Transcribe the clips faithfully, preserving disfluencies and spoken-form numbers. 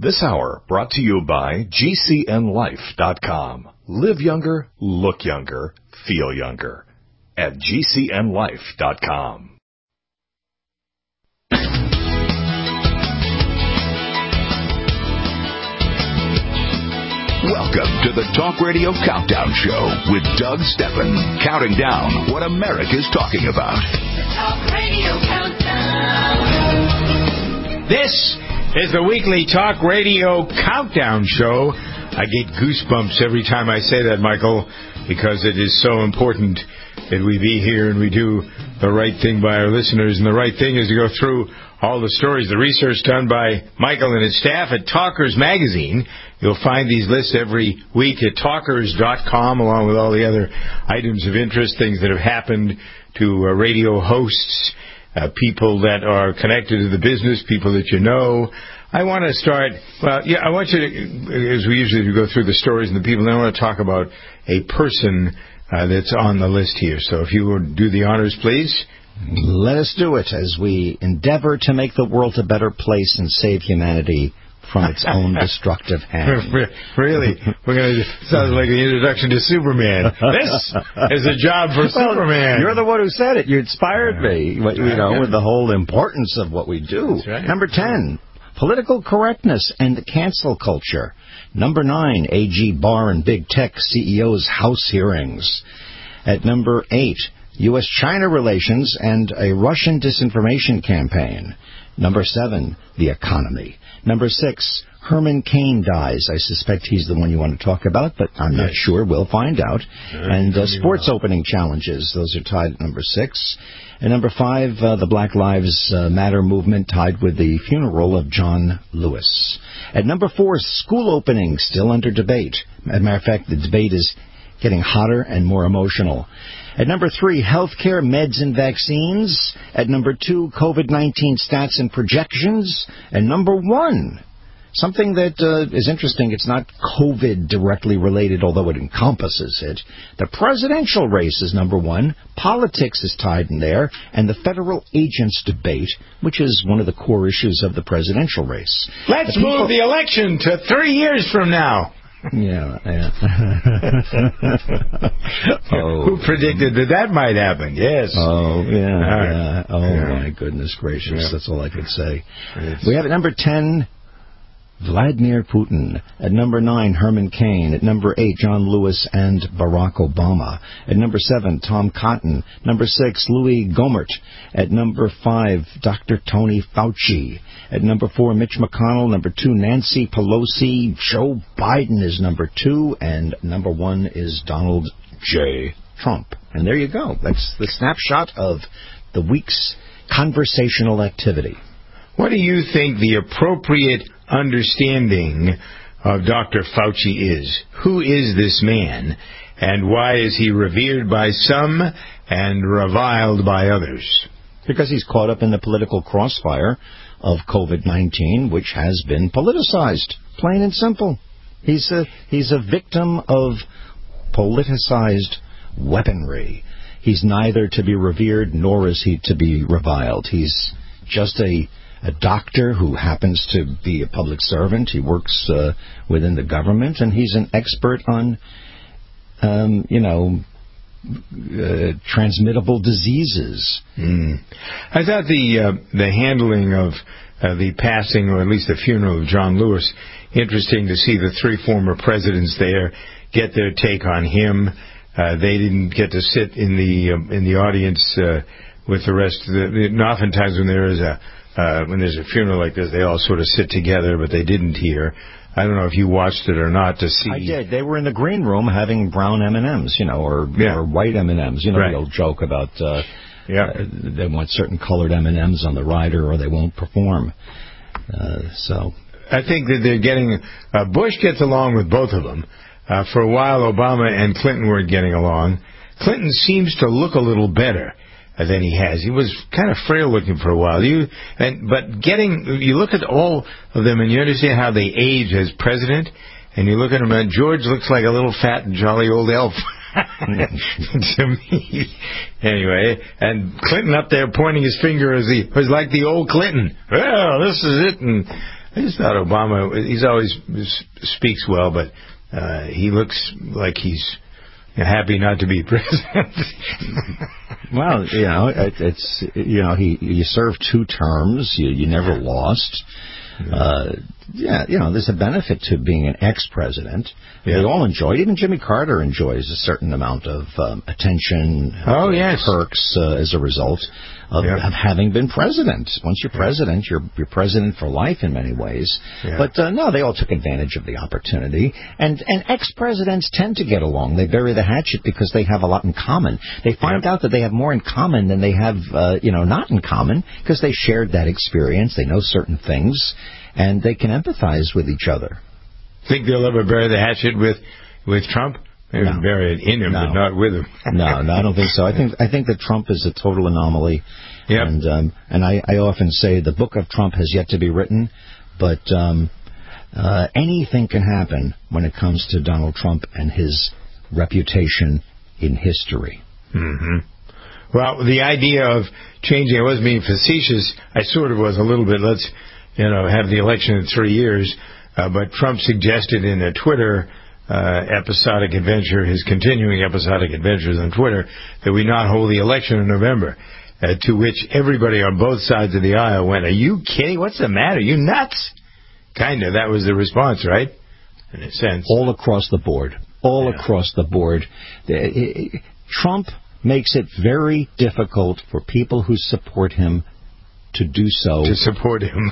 This hour brought to you by G C N life dot com. Live younger, look younger, feel younger at G C N life dot com. Welcome to the Talk Radio Countdown Show with Doug Steffen, counting down what America's talking about. The Talk Radio Countdown. This is the weekly Talk Radio Countdown Show. I get goosebumps every time I say that, Michael, because it is so important that we be here and we do the right thing by our listeners. And the right thing is to go through all the stories, the research done by Michael and his staff at Talkers Magazine. You'll find these lists every week at talkers dot com, along with all the other items of interest, things that have happened to uh, radio hosts, uh, people that are connected to the business, people that you know. I want to start, well, yeah, I want you to, as we usually do, go through the stories and the people, and I want to talk about a person uh, that's on the list here. So if you would do the honors, please. Let us do it as we endeavor to make the world a better place and save humanity from its own destructive hand. Really? We're going to sound like the introduction to Superman. This is a job for well, Superman. You're the one who said it. You inspired me, you know, with the whole importance of what we do. That's right. Number ten, political correctness and the cancel culture. Number nine, A G Barr and big tech C E Os' House hearings. At number eight, U S China relations and a Russian disinformation campaign. Number seven, the economy. Number six, Herman Cain dies. I suspect he's the one you want to talk about, but I'm not sure. We'll find out. And uh, sports opening challenges. Those are tied at number six. And number five, uh, the Black Lives uh, Matter movement tied with the funeral of John Lewis. At number four, school opening, still under debate. As a matter of fact, the debate is getting hotter and more emotional. At number three, healthcare, meds, and vaccines. At number two, COVID nineteen stats and projections. And number one, something that uh, is interesting, it's not COVID directly related, although it encompasses it. The presidential race is number one. Politics is tied in there. And the federal agents debate, which is one of the core issues of the presidential race. Let's the people- move the election to three years from now. Yeah, yeah. oh. Who predicted that that might happen? Yes. Oh, yeah. Right. yeah. Oh, yeah. my goodness gracious. Yeah. That's all I could say. Yes. We have at number ten, Vladimir Putin. At number nine, Herman Cain. At number eight, John Lewis and Barack Obama. At number seven, Tom Cotton. Number six, Louis Gohmert. At number five, Doctor Tony Fauci. At number four, Mitch McConnell. Number two, Nancy Pelosi. Joe Biden is number two. And number one is Donald J. Trump. And there you go. That's the snapshot of the week's conversational activity. What do you think the appropriate understanding of Doctor Fauci is? Who is this man, and why is he revered by some and reviled by others? Because he's caught up in the political crossfire of COVID nineteen, which has been politicized, plain and simple. He's a, he's a victim of politicized weaponry. He's neither to be revered nor is he to be reviled. He's just a a doctor who happens to be a public servant. He works uh, within the government, and he's an expert on, um, you know, uh, transmittable diseases. Mm. I thought the uh, the handling of uh, the passing, or at least the funeral of John Lewis, interesting to see the three former presidents there get their take on him. Uh, they didn't get to sit in the uh, in the audience uh, with the rest of the. And oftentimes, when there is a Uh, when there's a funeral like this, they all sort of sit together, but they didn't here. I don't know if you watched it or not to see. I did. They were in the green room having brown M and M's, you know, or, yeah. or white M and M's. You know, right. The old joke about uh, yeah. uh, they want certain colored M and M's on the rider or they won't perform. Uh, so I think that they're getting... Uh, Bush gets along with both of them. Uh, for a while, Obama and Clinton weren't getting along. Clinton seems to look a little better than he has. He was kind of frail looking for a while. You and but getting you look at all of them and you understand how they age as president, and you look at him and George looks like a little fat and jolly old elf to me. Anyway, and Clinton up there pointing his finger as he was like the old Clinton. Well, this is it, and I just thought Obama, he's always speaks well, but uh, he looks like he's happy not to be president. Well, you know, it, it's, you know, he you served two terms, you, you never lost. Uh, yeah, you know, there's a benefit to being an ex-president. Yeah. They all enjoy it. Even Jimmy Carter enjoys a certain amount of um, attention, oh, uh, yes. perks uh, as a result of, yeah. of having been president. Once you're president, you're you're president for life in many ways. Yeah. But uh, no, they all took advantage of the opportunity. And and ex-presidents tend to get along. They bury the hatchet because they have a lot in common. They find yeah. out that they have more in common than they have, uh, you know, not in common, because they shared that experience. They know certain things, and they can empathize with each other. Think they'll ever bury the hatchet with with Trump? Maybe no. bury it in him, no. but not with him. no, no, I don't think so. I think I think that Trump is a total anomaly. Yep. And um, and I, I often say the book of Trump has yet to be written, but um, uh, anything can happen when it comes to Donald Trump and his reputation in history. Mm-hmm. Well, the idea of changing, I wasn't being facetious. I sort of was a little bit. Let's, you know, have the election in three years. Uh, but Trump suggested in a Twitter uh, episodic adventure, his continuing episodic adventures on Twitter, that we not hold the election in November. Uh, to which everybody on both sides of the aisle went, "Are you kidding? What's the matter? You nuts?" Kind of. That was the response, right? In a sense. All across the board. All yeah. across the board. Trump makes it very difficult for people who support him to do so. To support him.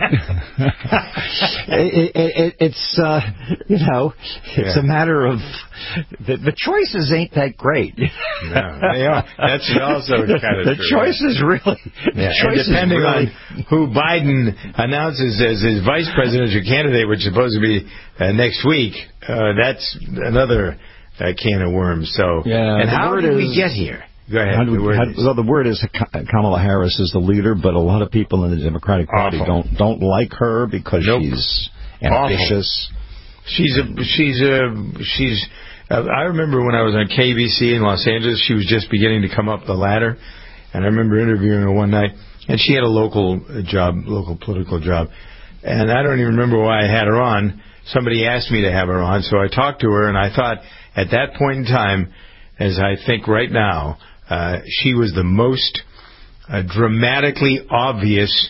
it, it, it, it's, uh, you know, it's yeah. a matter of, the, the choices ain't that great. No, they are. That's also kind of The true. choices really, yeah. the choices depending really, on who Biden announces as his vice presidential candidate, which is supposed to be uh, next week, uh, that's another uh, can of worms. So, yeah, and how did is, we get here? Go ahead. How do we, the word how, well, the word is Kamala Harris is the leader, but a lot of people in the Democratic Party Awful. don't don't like her because nope. she's ambitious. Awful. She's a she's a she's. Uh, I remember when I was on K B C in Los Angeles, she was just beginning to come up the ladder, and I remember interviewing her one night, and she had a local job, local political job, and I don't even remember why I had her on. Somebody asked me to have her on, so I talked to her, and I thought at that point in time, as I think right now. Uh, she was the most uh, dramatically obvious,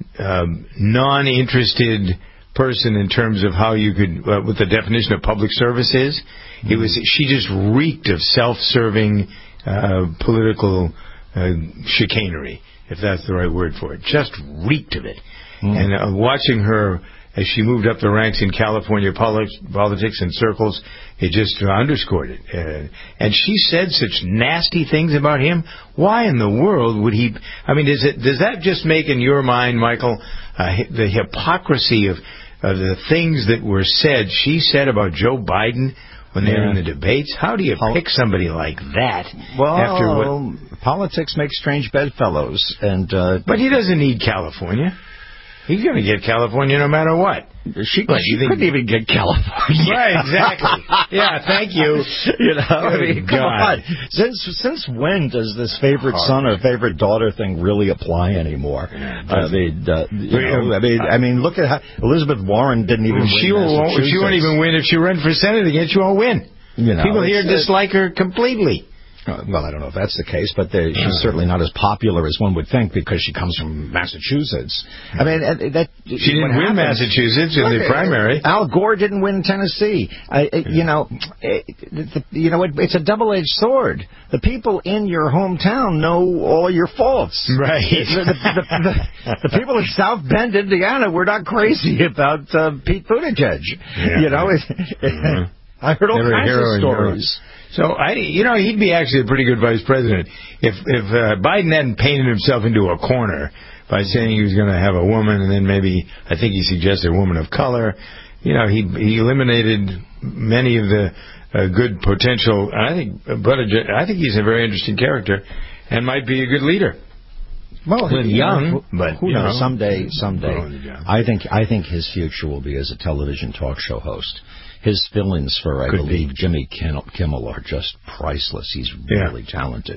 um, non-interested person in terms of how you could, uh, what the definition of public service is. Mm-hmm. It was she just reeked of self-serving uh, political uh, chicanery, if that's the right word for it. Just reeked of it. Mm-hmm. And uh, watching her as she moved up the ranks in California politics, politics and circles, it just uh, underscored it. Uh, and she said such nasty things about him. Why in the world would he... I mean, does, it, does that just make in your mind, Michael, uh, the hypocrisy of, of the things that were said, she said about Joe Biden when they yeah. were in the debates? How do you Pol- pick somebody like that? Well, after what... politics make strange bedfellows. And, uh, but he doesn't need California. He's going to get California no matter what. She, what, she couldn't even get California. Right, exactly. Yeah, thank you. You know, I mean, come God. on. Since since when does this favorite son or favorite daughter thing really apply anymore? Yeah, I mean, uh, you know, I mean, I mean, look at how Elizabeth Warren didn't even she win. Won't, she won't even win if she ran for Senate again. She won't win. You know, people here dislike her completely. Uh, well, I don't know if that's the case, but she's uh, certainly not as popular as one would think because she comes from Massachusetts. I mean, uh, that she didn't win happens, Massachusetts in the primary. Al Gore didn't win Tennessee. I, uh, you know, it, the, you know, it, it's a double-edged sword. The people in your hometown know all your faults. Right. The, the, the, the, the people in South Bend, Indiana, were not crazy about uh, Pete Buttigieg. Yeah, you know, right. it, mm-hmm. I heard all Never kinds of stories. Hero. So, I, you know, he'd be actually a pretty good vice president if if uh, Biden hadn't painted himself into a corner by saying he was going to have a woman, and then maybe, I think he suggested a woman of color. You know, he he eliminated many of the uh, good potential. I think, but I think he's a very interesting character and might be a good leader. Well, he's young, but who you knows? Know, someday, someday. I think I think his future will be as a television talk show host. His fill-ins for, I Could believe, be. Jimmy Kimmel are just priceless. He's really yeah. talented.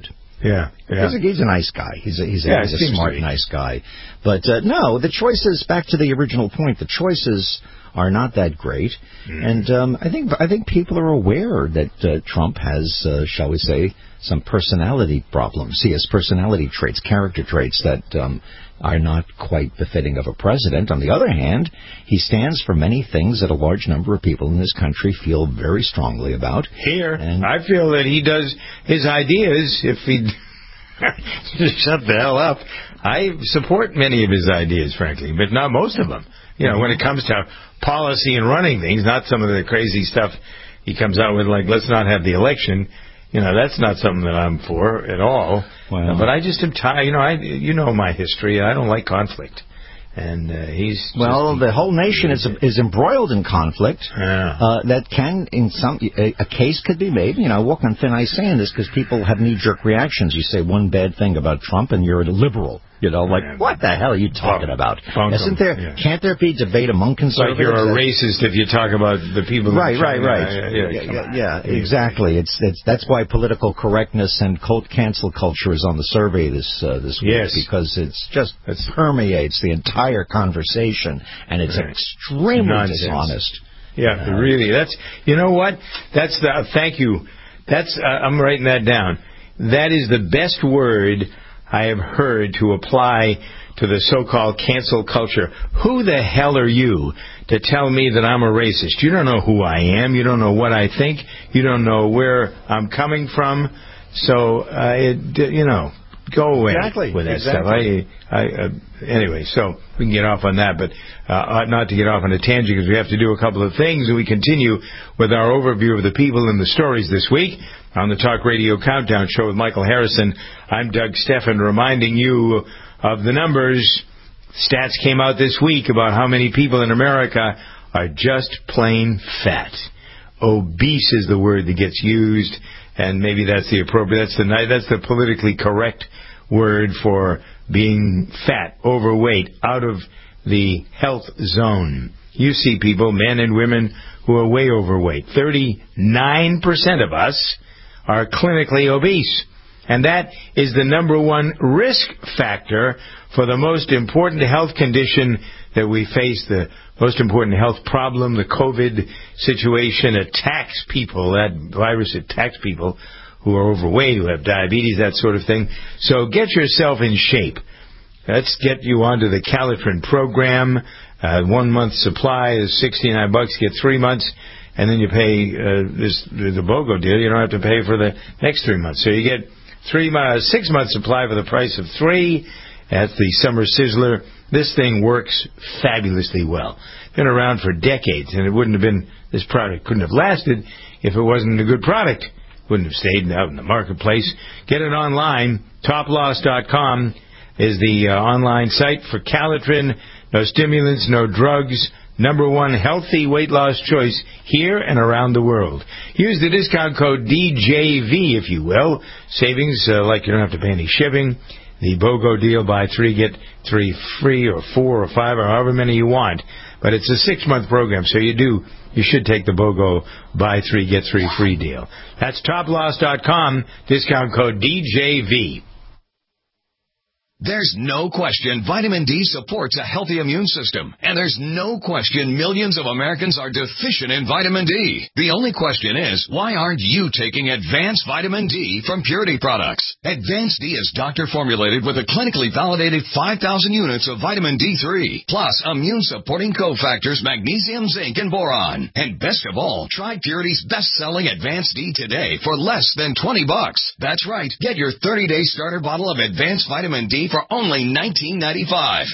Yeah, yeah. He's, a, he's a nice guy. He's a, he's a, yeah, he's a smart, nice guy. But, uh, no, the choices, back to the original point, the choices are not that great. Mm. And um, I think I think people are aware that uh, Trump has, uh, shall we say, some personality problems. He has personality traits, character traits that um, are not quite befitting of a president. On the other hand, he stands for many things that a large number of people in this country feel very strongly about. Here, and I feel that he does his ideas, if he shut the hell up, I support many of his ideas, frankly, but not most of them. You know, when it comes to policy and running things, not some of the crazy stuff he comes out with, like, let's not have the election. You know, that's not something that I'm for at all. Well, but I just am tired. You know, I you know my history. I don't like conflict. And uh, he's well, the whole nation is is embroiled in conflict. Yeah. Uh, that can, in some, a, a case could be made. You know, I walk on thin ice saying this because people have knee-jerk reactions. You say one bad thing about Trump, and you're a liberal. You know, like, yeah, what the hell are you talking oh, about? Isn't there? Yeah. Can't there be debate among conservatives? Like you're a racist if you talk about the people. Right, right, right. Yeah, yeah, yeah, yeah, yeah, exactly. It's it's that's why political correctness and cult cancel culture is on the survey this uh, this week, yes, because it's just it permeates the entire conversation, and it's right. extremely Nonsense. dishonest. Yeah, uh, really. That's you know what? That's the uh, thank you. That's uh, I'm writing that down. That is the best word I have heard to apply to the so-called cancel culture. Who the hell are you to tell me that I'm a racist? You don't know who I am. You don't know what I think. You don't know where I'm coming from. So, uh, it, you know, go away exactly. with that exactly. stuff. I, I, uh, anyway, so we can get off on that, but uh, not to get off on a tangent because we have to do a couple of things, and we continue with our overview of the people and the stories this week on the Talk Radio Countdown Show with Michael Harrison. I'm Doug Steffen, reminding you of the numbers. Stats came out this week about how many people in America are just plain fat. Obese is the word that gets used, and maybe that's the appropriate, that's the that's the politically correct word for being fat, overweight, out of the health zone. You see people, men and women, who are way overweight. thirty-nine percent of us are clinically obese. And that is the number one risk factor for the most important health condition that we face, the most important health problem. The COVID situation attacks people. That virus attacks people who are overweight, who have diabetes, that sort of thing. So get yourself in shape. Let's get you onto the Calitrin program. Uh, one month supply is sixty-nine bucks. Get three months. And then you pay uh, this the BOGO deal. You don't have to pay for the next three months. So you get three uh, six months supply for the price of three at the Summer Sizzler. This thing works fabulously well. Been around for decades, and it wouldn't have been this product couldn't have lasted if it wasn't a good product. Wouldn't have stayed out in the marketplace. Get it online. top loss dot com is the uh, online site for Calitrin. No stimulants, no drugs. Number one healthy weight loss choice here and around the world. Use the discount code D J V, if you will. Savings, uh, like you don't have to pay any shipping. The BOGO deal, buy three, get three free, or four or five, or however many you want. But it's a six-month program, so you do, you should take the BOGO, buy three, get three free deal. That's top loss dot com, discount code D J V. There's no question vitamin D supports a healthy immune system. And there's no question millions of Americans are deficient in vitamin D. The only question is, why aren't you taking Advanced Vitamin D from Purity Products? Advanced D is doctor-formulated with a clinically validated five thousand units of vitamin D three, plus immune-supporting cofactors magnesium, zinc, and boron. And best of all, try Purity's best-selling Advanced D today for less than twenty bucks. That's right. Get your thirty-day starter bottle of Advanced Vitamin D for only nineteen ninety-five.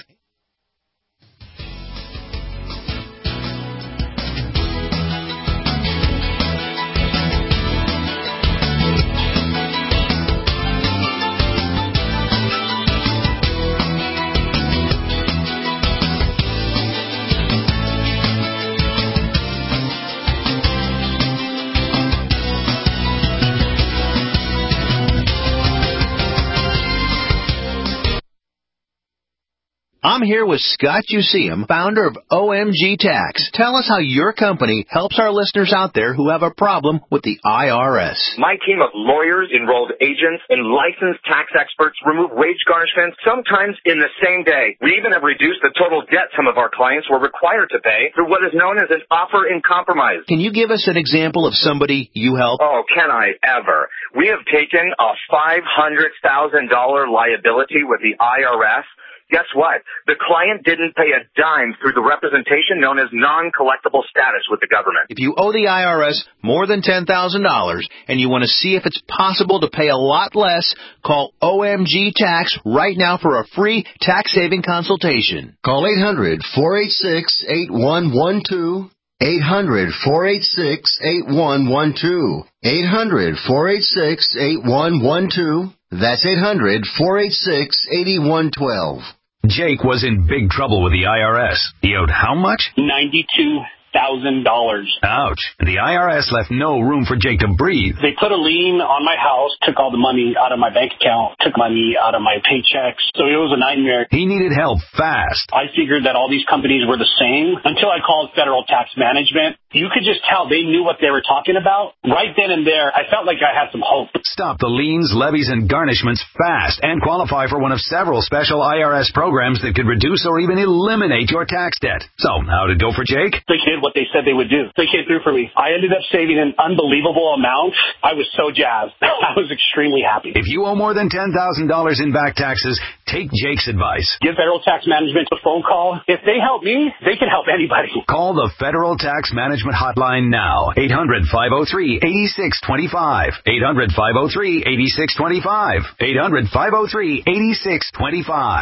I'm here with Scott Useum, founder of O M G Tax. Tell us how your company helps our listeners out there who have a problem with the I R S. My team of lawyers, enrolled agents, and licensed tax experts remove wage garnishments sometimes in the same day. We even have reduced the total debt some of our clients were required to pay through what is known as an offer in compromise. Can you give us an example of somebody you help? Oh, can I ever? We have taken a five hundred thousand dollars liability with the I R S. Guess what? The client didn't pay a dime through the representation known as non-collectible status with the government. If you owe the I R S more than ten thousand dollars and you want to see if it's possible to pay a lot less, call O M G Tax right now for a free tax-saving consultation. Call eight hundred, four eight six, eight one one two. eight hundred, four eight six, eight one one two. eight hundred, four eight six, eight one one two. That's eight hundred, four eight six, eight one one two. Jake was in big trouble with the I R S. He owed how much? ninety-two thousand dollars. Ouch. The I R S left no room for Jake to breathe. They put a lien on my house, took all the money out of my bank account, took money out of my paychecks. So it was a nightmare. He needed help fast. I figured that all these companies were the same until I called Federal Tax Management. You could just tell they knew what they were talking about. Right then and there, I felt like I had some hope. Stop the liens, levies, and garnishments fast and qualify for one of several special I R S programs that could reduce or even eliminate your tax debt. So, how did it go for Jake? They did what they said they would do. They came through for me. I ended up saving an unbelievable amount. I was so jazzed. I was extremely happy. If you owe more than ten thousand dollars in back taxes, take Jake's advice. Give Federal Tax Management a phone call. If they help me, they can help anybody. Call the Federal Tax Management Hotline now. eight hundred, five oh three, eight six two five. eight hundred, five oh three, eight six two five. eight hundred, five oh three, eight six two five.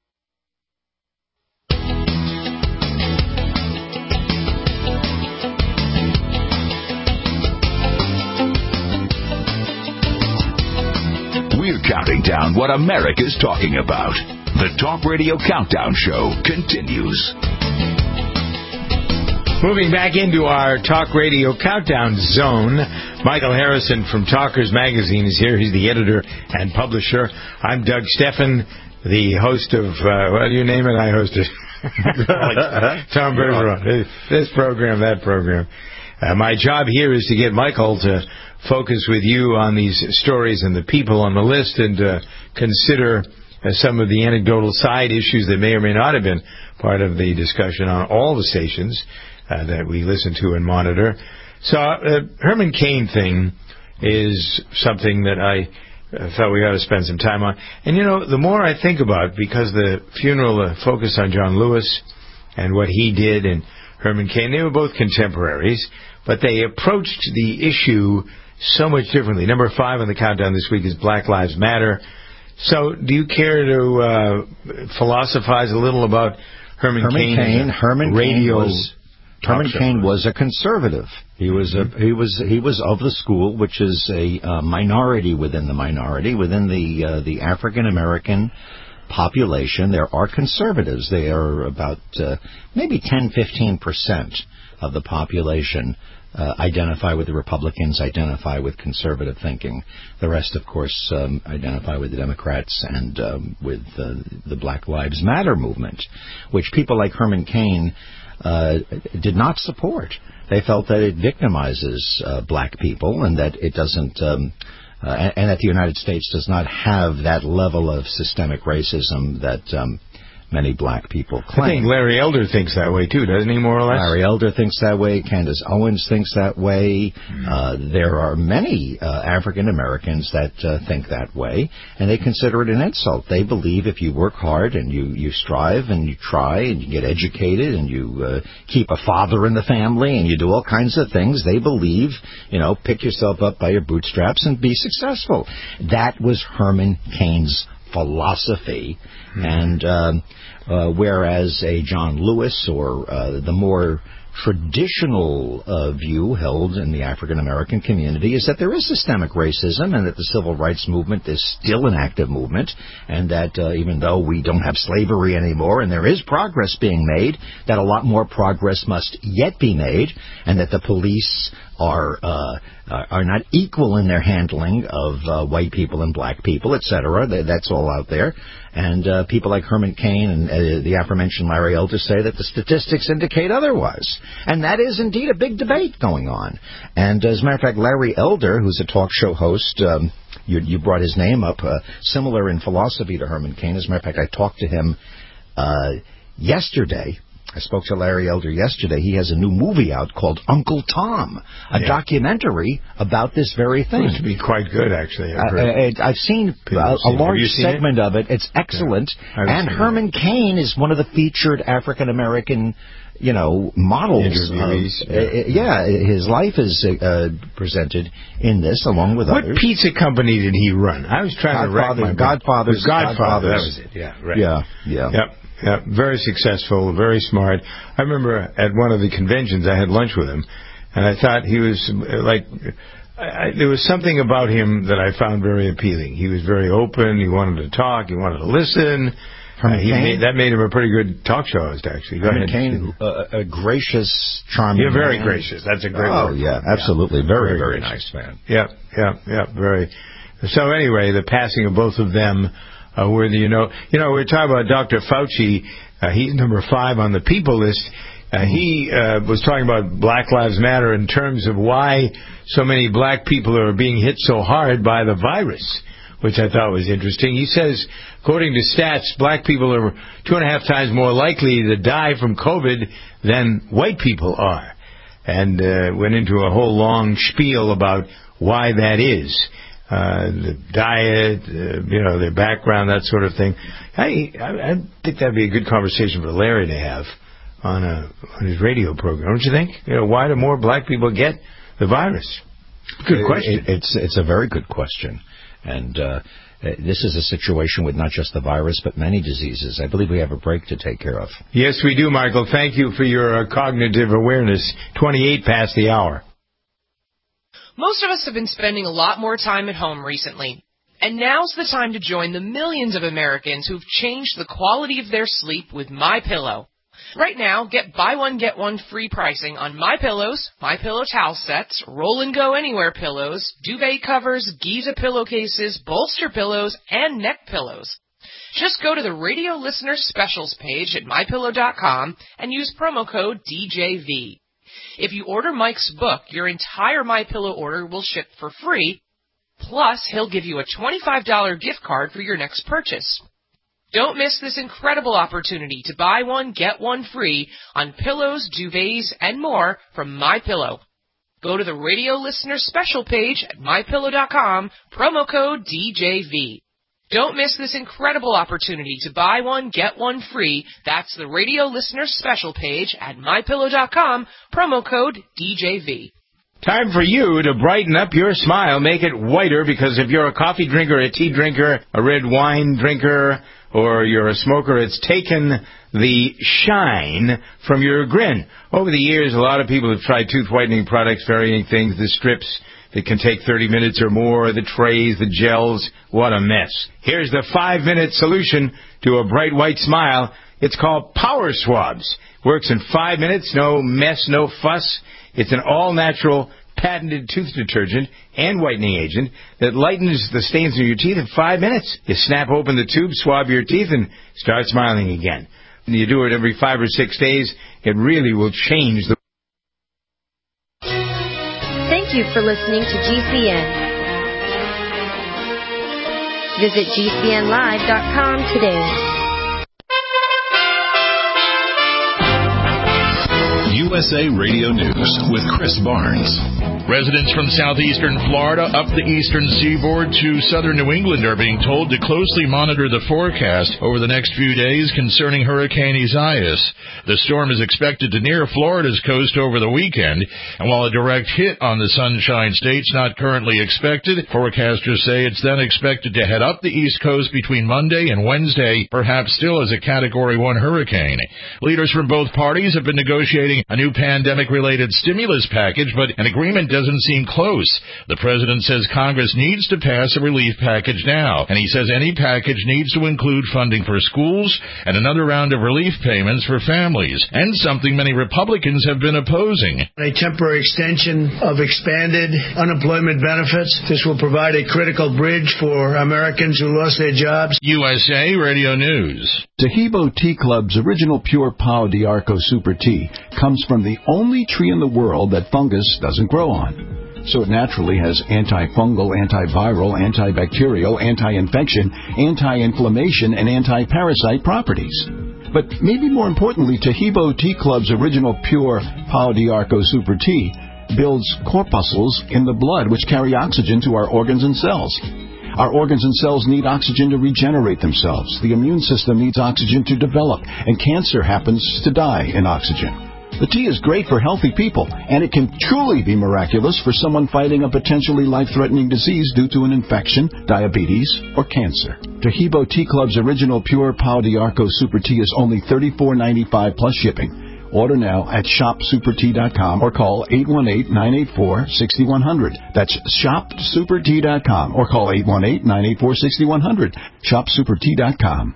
We're counting down what America's talking about. The Talk Radio Countdown Show continues. Moving back into our Talk Radio Countdown zone, Michael Harrison from Talkers Magazine is here. He's the editor and publisher. I'm Doug Steffen, the host of, uh, what do you name it? I host it. like Tom Bergeron. This program, that program. Uh, my job here is to get Michael to focus with you on these stories and the people on the list and uh, consider uh, some of the anecdotal side issues that may or may not have been part of the discussion on all the stations uh, that we listen to and monitor. So uh, Herman Cain thing is something that I uh, felt we ought to spend some time on. And, you know, the more I think about it, because the funeral uh, focused on John Lewis and what he did and Herman Cain, they were both contemporaries, but they approached the issue so much differently. Number five on the countdown this week is Black Lives Matter. So do you care to uh, philosophize a little about Herman, Herman Cain? Cain Herman radio Cain was Herman Cain was a conservative. He was a he was he was of the school, which is a uh, minority within the minority within the uh, the African American population. There are conservatives. They are about uh, maybe ten, fifteen percent of the population uh, identify with the Republicans, identify with conservative thinking. The rest, of course, um, identify with the Democrats and um, with uh, the Black Lives Matter movement, which people like Herman Cain uh, did not support. They felt that it victimizes uh, black people and that it doesn't... Um, Uh, and, and that the United States does not have that level of systemic racism that um, many black people claim. I think Larry Elder thinks that way, too, doesn't he, more or less? Larry Elder thinks that way. Candace Owens thinks that way. Mm. Uh, there are many uh, African Americans that uh, think that way, and they consider it an insult. They believe if you work hard and you, you strive and you try and you get educated and you uh, keep a father in the family and you do all kinds of things, they believe, you know, pick yourself up by your bootstraps and be successful. That was Herman Cain's philosophy. Mm-hmm. And um, uh, whereas a John Lewis or uh, the more traditional uh, view held in the African American community is that there is systemic racism and that the civil rights movement is still an active movement, and that uh, even though we don't have slavery anymore and there is progress being made, that a lot more progress must yet be made, and that the police are uh, are not equal in their handling of uh, white people and black people, et cetera. That's all out there. And uh, people like Herman Cain and uh, the aforementioned Larry Elder say that the statistics indicate otherwise. And that is indeed a big debate going on. And as a matter of fact, Larry Elder, who's a talk show host, um, you, you brought his name up, uh, similar in philosophy to Herman Cain. As a matter of fact, I talked to him uh, yesterday. I spoke to Larry Elder yesterday. He has a new movie out called Uncle Tom, a yeah. documentary about this very thing. It seems to be quite good, actually. I've, uh, I've seen a, a large segment it? of it. It's excellent. Yeah, and Herman that. Cain is one of the featured African-American, you know, models. Interviewees. Of, uh, yeah. yeah, his life is uh, presented in this, along with what others. What pizza company did he run? I was trying Godfather, to rack my Godfather's. Godfather. Godfather's. That was it. Yeah, right. Yeah, yeah. Yep. Yeah, very successful, very smart. I remember at one of the conventions I had lunch with him, and I thought he was like, I, there was something about him that I found very appealing. He was very open. He wanted to talk. He wanted to listen. Uh, he made, that made him a pretty good talk show host, actually. Go ahead. Cain, uh, a gracious, charming. Yeah, very man. gracious. That's a great oh, word. Oh yeah, absolutely, yeah. very, very, very nice man. Yeah, yeah, yeah, very. So anyway, the passing of both of them. Uh, where the, you know, you know, we're talking about Doctor Fauci. Uh, he's number five on the people list. Uh, he uh, was talking about Black Lives Matter in terms of why so many black people are being hit so hard by the virus, which I thought was interesting. He says, according to stats, black people are two and a half times more likely to die from COVID than white people are, and uh, went into a whole long spiel about why that is. Uh, the diet, uh, you know, their background, that sort of thing. Hey, I, I think that'd be a good conversation for Larry to have on a on his radio program, don't you think? You know, why do more black people get the virus? Good question. It, it, it's it's a very good question, and uh, this is a situation with not just the virus but many diseases. I believe we have a break to take care of. Yes, we do, Michael. Thank you for your uh, cognitive awareness. twenty-eight past the hour. Most of us have been spending a lot more time at home recently, and now's the time to join the millions of Americans who've changed the quality of their sleep with MyPillow. Right now, get buy one, get one free pricing on MyPillows, MyPillow towel sets, Roll and Go Anywhere pillows, duvet covers, Giza pillowcases, bolster pillows, and neck pillows. Just go to the radio listener specials page at my pillow dot com and use promo code D J V. If you order Mike's book, your entire MyPillow order will ship for free, plus he'll give you a twenty-five dollars gift card for your next purchase. Don't miss this incredible opportunity to buy one, get one free on pillows, duvets, and more from MyPillow. Go to the radio listener special page at my pillow dot com, promo code D J V. Don't miss this incredible opportunity to buy one, get one free. That's the radio listener special page at my pillow dot com, promo code D J V. Time for you to brighten up your smile, make it whiter, because if you're a coffee drinker, a tea drinker, a red wine drinker, or you're a smoker, it's taken the shine from your grin. Over the years, a lot of people have tried tooth whitening products, varying things, the strips that can take thirty minutes or more, the trays, the gels. What a mess. Here's the five-minute solution to a bright white smile. It's called Power Swabs. Works in five minutes, no mess, no fuss. It's an all-natural, patented tooth detergent and whitening agent that lightens the stains in your teeth in five minutes. You snap open the tube, swab your teeth, and start smiling again. And you do it every five or six days. It really will change the... Thank you for listening to G C N. Visit G C N live dot com today. U S A Radio News with Chris Barnes. Residents from southeastern Florida up the eastern seaboard to southern New England are being told to closely monitor the forecast over the next few days concerning Hurricane Isaias. The storm is expected to near Florida's coast over the weekend, and while a direct hit on the Sunshine State's not currently expected, forecasters say it's then expected to head up the east coast between Monday and Wednesday, perhaps still as a Category one hurricane. Leaders from both parties have been negotiating a new pandemic-related stimulus package, but an agreement doesn't seem close. The president says Congress needs to pass a relief package now, and he says any package needs to include funding for schools and another round of relief payments for families, and something many Republicans have been opposing. A temporary extension of expanded unemployment benefits. This will provide a critical bridge for Americans who lost their jobs. U S A Radio News. Taheebo Tea Club's original pure Pau d'Arco Super Tea comes from the only tree in the world that fungus doesn't grow on. So it naturally has antifungal, antiviral, antibacterial, anti-infection, anti-inflammation, and anti-parasite properties. But maybe more importantly, Taheebo Tea Club's original pure Pau d'Arco Super Tea builds corpuscles in the blood which carry oxygen to our organs and cells. Our organs and cells need oxygen to regenerate themselves. The immune system needs oxygen to develop, and cancer happens to die in oxygen. The tea is great for healthy people, and it can truly be miraculous for someone fighting a potentially life-threatening disease due to an infection, diabetes, or cancer. Taheebo Tea Club's original pure Pau d'Arco Super Tea is only thirty-four ninety-five plus shipping. Order now at shop super tea dot com or call eight one eight, nine eight four, six one zero zero. That's shop super tea dot com or call eight one eight, nine eight four, six one zero zero. shop super tea dot com.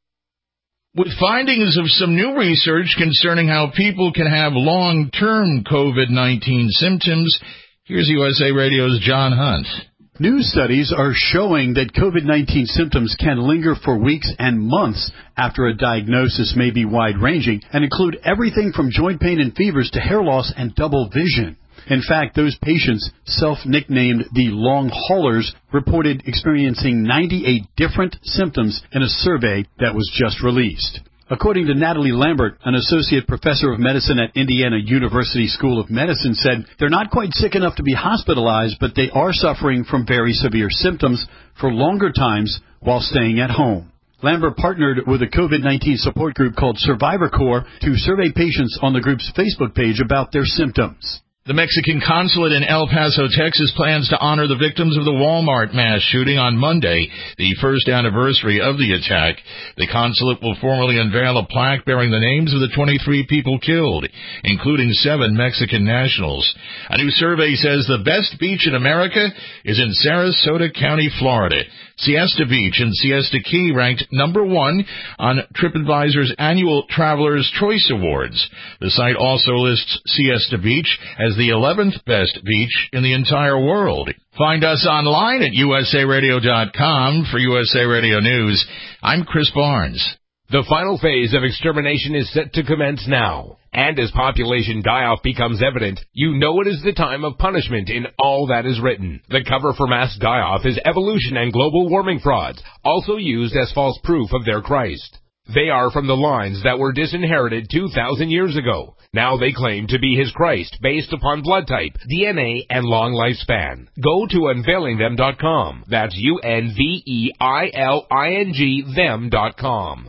With findings of some new research concerning how people can have long-term COVID nineteen symptoms, here's U S A Radio's John Hunt. New studies are showing that COVID nineteen symptoms can linger for weeks and months after a diagnosis may be wide-ranging and include everything from joint pain and fevers to hair loss and double vision. In fact, those patients, self-nicknamed the long haulers, reported experiencing ninety-eight different symptoms in a survey that was just released. According to Natalie Lambert, an associate professor of medicine at Indiana University School of Medicine, said they're not quite sick enough to be hospitalized, but they are suffering from very severe symptoms for longer times while staying at home. Lambert partnered with a COVID nineteen support group called Survivor Corps to survey patients on the group's Facebook page about their symptoms. The Mexican consulate in El Paso, Texas, plans to honor the victims of the Walmart mass shooting on Monday, the first anniversary of the attack. The consulate will formally unveil a plaque bearing the names of the twenty-three people killed, including seven Mexican nationals. A new survey says the best beach in America is in Sarasota County, Florida. Siesta Beach and Siesta Key ranked number one on TripAdvisor's annual Traveler's Choice Awards. The site also lists Siesta Beach as the eleventh best beach in the entire world. Find us online at U S A radio dot com. For U S A Radio News, I'm Chris Barnes. The final phase of extermination is set to commence now. And as population die-off becomes evident, you know it is the time of punishment in all that is written. The cover for mass die-off is evolution and global warming frauds, also used as false proof of their Christ. They are from the lines that were disinherited two thousand years ago. Now they claim to be his Christ based upon blood type, D N A, and long lifespan. Go to unveiling them dot com. That's U N V E I L I N G them dot com.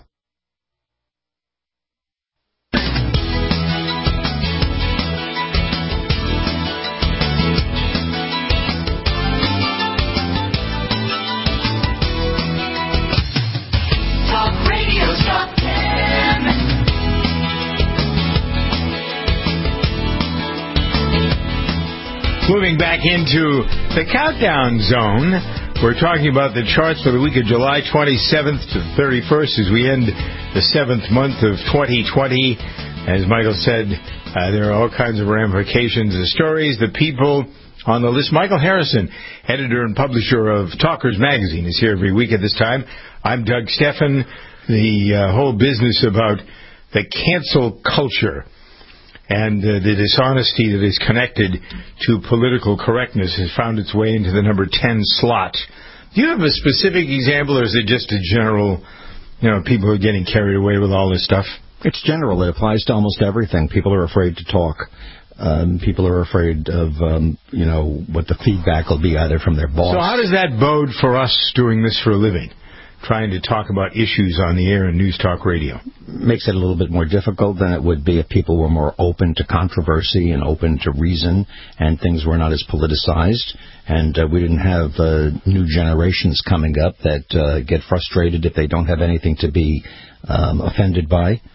Moving back into the countdown zone, we're talking about the charts for the week of July twenty-seventh to the thirty-first as we end the seventh month of twenty twenty. As Michael said, uh, there are all kinds of ramifications, the stories, the people on the list. Michael Harrison, editor and publisher of Talkers Magazine, is here every week at this time. I'm Doug Steffen. The uh, whole business about the cancel culture and uh, the dishonesty that is connected to political correctness has found its way into the number ten slot. Do you have a specific example, or is it just a general, you know, people are getting carried away with all this stuff? It's general. It applies to almost everything. People are afraid to talk. Um, people are afraid of, um, you know, what the feedback will be either from their boss. So how does that bode for us doing this for a living? Trying to talk about issues on the air and News Talk Radio. Makes it a little bit more difficult than it would be if people were more open to controversy and open to reason and things were not as politicized and uh, we didn't have uh, new generations coming up that uh, get frustrated if they don't have anything to be um, offended by.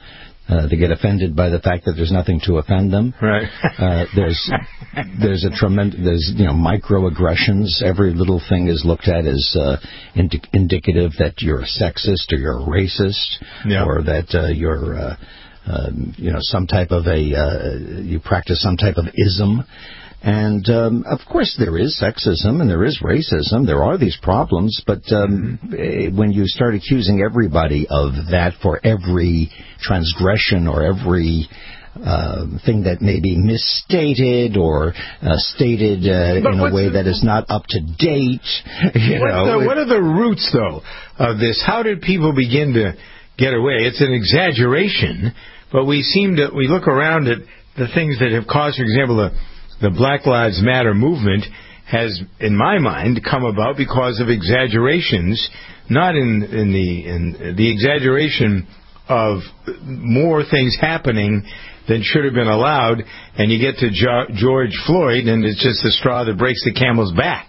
Uh, they get offended by the fact that there's nothing to offend them. Right. uh, there's there's a tremendous there's you know microaggressions. Every little thing is looked at as uh, indi- indicative that you're a sexist or you're a racist, yeah. or that uh, you're uh, um, you know some type of a uh, you practice some type of ism. And, um, of course, there is sexism and there is racism. There are these problems. But um, mm-hmm. when you start accusing everybody of that for every transgression or every uh, thing that may be misstated or uh, stated uh, in a way the, that is not up to date. You what, know, the, what are the roots, though, of this? How did people begin to get away? It's an exaggeration, but we seem to, we look around at the things that have caused, for example, the The Black Lives Matter movement has, in my mind, come about because of exaggerations, not in, in the in the exaggeration of more things happening than should have been allowed, and you get to jo- George Floyd, and it's just the straw that breaks the camel's back.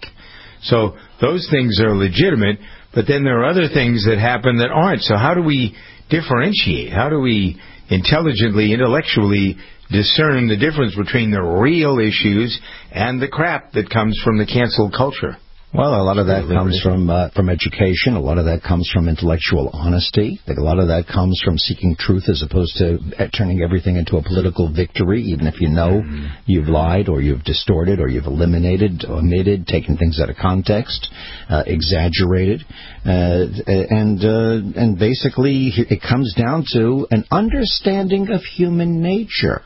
So those things are legitimate, but then there are other things that happen that aren't. So how do we differentiate? How do we intelligently, intellectually discern the difference between the real issues and the crap that comes from the cancel culture? Well, a lot of that comes from uh, from education. A lot of that comes from intellectual honesty. A lot of that comes from seeking truth as opposed to turning everything into a political victory, even if you know mm-hmm. you've lied or you've distorted or you've eliminated, omitted, taken things out of context, uh, exaggerated. Uh, and, uh, and basically it comes down to an understanding of human nature.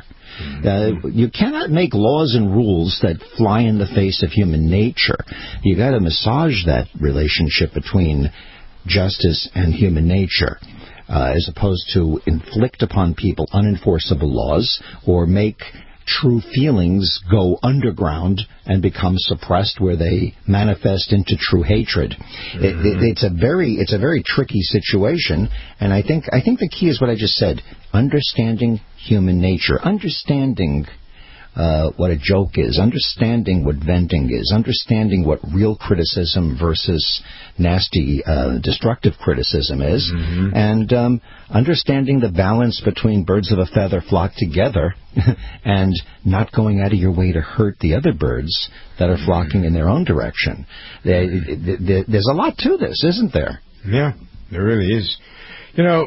Uh, you cannot make laws and rules that fly in the face of human nature. You got to massage that relationship between justice and human nature, uh, as opposed to inflict upon people unenforceable laws or make true feelings go underground and become suppressed where they manifest into true hatred. Mm-hmm. It, it, it's a very it's a very tricky situation, and I think I think the key is what I just said: understanding human nature, understanding uh, what a joke is, understanding what venting is, understanding what real criticism versus nasty, uh, destructive criticism is, mm-hmm. and um, understanding the balance between birds of a feather flock together and not going out of your way to hurt the other birds that are flocking mm-hmm. in their own direction. They, they, they, there's a lot to this, isn't there? Yeah, there really is. You know,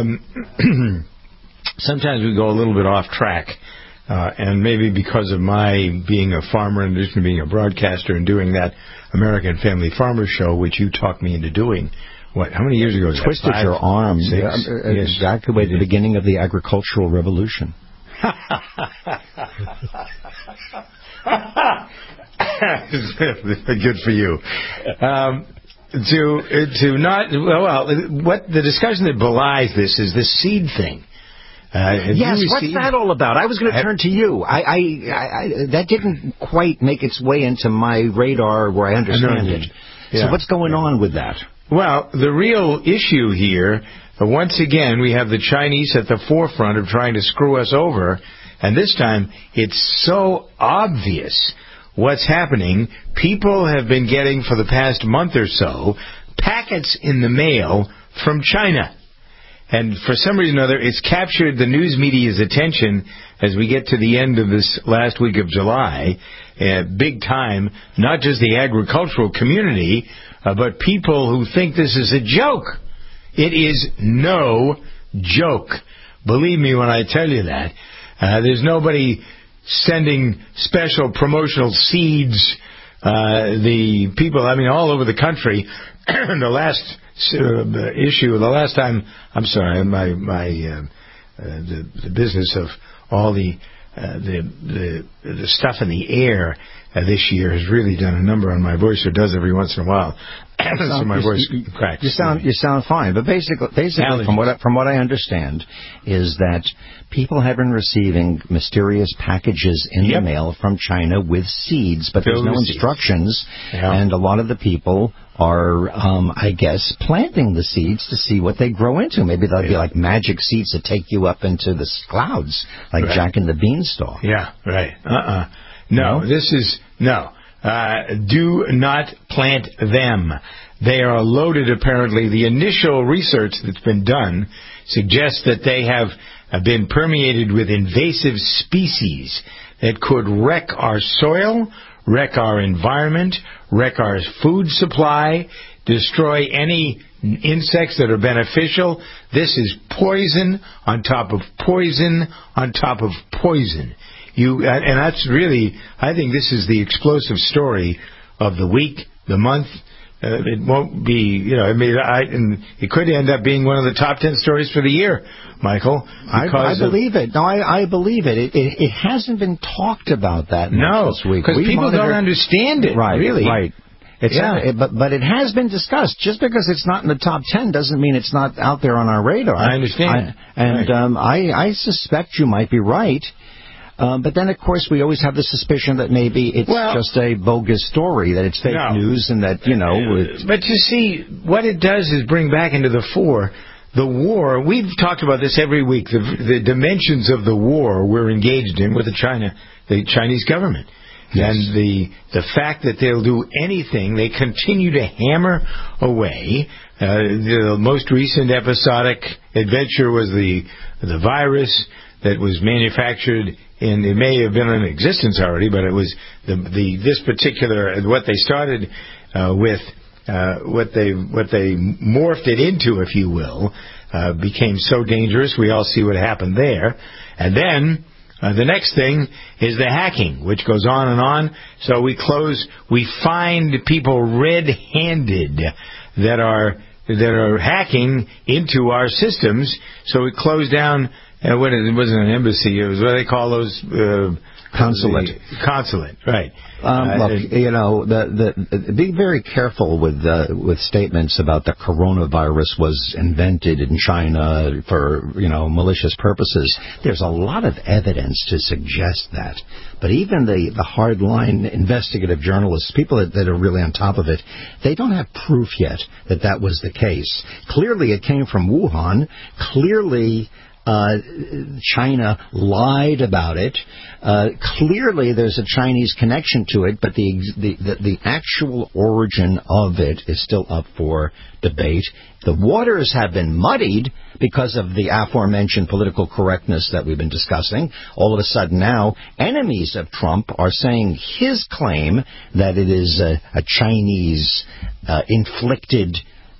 um, sometimes we go a little bit off track. Uh, and maybe because of my being a farmer, in addition to being a broadcaster and doing that American Family Farmer show, which you talked me into doing, what, how many years ago? Twisted Five, your arm. Six? Yeah, yes. Exactly at the beginning of the agricultural revolution. Good for you. Um, to to not well, well, what the discussion that belies this is this seed thing. Uh, yes, what's that all about? I was going to turn to you. I, I, I, I, that didn't quite make its way into my radar where I understand it. Yeah. So what's going on with that? Well, the real issue here, uh, once again, we have the Chinese at the forefront of trying to screw us over, and this time it's so obvious what's happening. People have been getting, for the past month or so, packets in the mail from China. And for some reason or other, it's captured the news media's attention as we get to the end of this last week of July, uh, big time, not just the agricultural community, uh, but people who think this is a joke. It is no joke. Believe me when I tell you that. Uh, there's nobody sending special promotional seeds. Uh, the people, I mean, all over the country, the last... Uh, issue the last time I'm sorry my my uh, uh, the, the business of all the uh, the the the stuff in the air uh, this year has really done a number on my voice, or does every once in a while. So my voice cracks. You sound you sound fine, but basically, basically from what I, from what I understand is that people have been receiving mysterious packages in yep. the mail from China with seeds, but there's no instructions, yeah. and a lot of the people are, um, I guess, planting the seeds to see what they grow into. Maybe they'll yeah. be like magic seeds that take you up into the clouds, like right. Jack and the Beanstalk. Yeah, right. Uh-uh. No, no? this is no. Uh, do not plant them. They are loaded, apparently. The initial research that's been done suggests that they have uh, been permeated with invasive species that could wreck our soil, wreck our environment, wreck our food supply, destroy any insects that are beneficial. This is poison on top of poison on top of poison. You uh, and that's really, I think this is the explosive story of the week, the month. Uh, it won't be, you know, I mean, I, and it could end up being one of the top ten stories for the year, Michael. I, I believe of, it. No, I, I believe it. It, it. it hasn't been talked about that much no, this week. because people monitor, don't understand it, right, really. Right. It's yeah. not, it, but but it has been discussed. Just because it's not in the top ten doesn't mean it's not out there on our radar. I understand. I, and right. um, I, I suspect you might be right. Um, but then, of course, we always have the suspicion that maybe it's well, just a bogus story, that it's fake no. news, and that, you know... It's, but you see, what it does is bring back into the fore the war. We've talked about this every week, the, the dimensions of the war we're engaged in with the China, the Chinese government. Yes. And the the fact that they'll do anything, they continue to hammer away. Uh, the most recent episodic adventure was the the virus that was manufactured, and it may have been in existence already, but it was the the this particular what they started uh, with, uh, what they what they morphed it into, if you will, uh, became so dangerous. We all see what happened there, and then uh, the next thing is the hacking, which goes on and on. So we close, we find people red-handed that are that are hacking into our systems. So we close down. Uh, what is, it wasn't an embassy. It was what do they call those? Uh, consulate. The, consulate, right. Um, uh, look, you know, the, the, be very careful with uh, with statements about the coronavirus was invented in China for, you know, malicious purposes. There's a lot of evidence to suggest that. But even the, the hardline investigative journalists, people that, that are really on top of it, they don't have proof yet that that was the case. Clearly it came from Wuhan. Clearly... Uh, China lied about it. Uh, clearly, there's a Chinese connection to it, but the, the the the actual origin of it is still up for debate. The waters have been muddied because of the aforementioned political correctness that we've been discussing. All of a sudden now, enemies of Trump are saying his claim that it is a, a Chinese uh, inflicted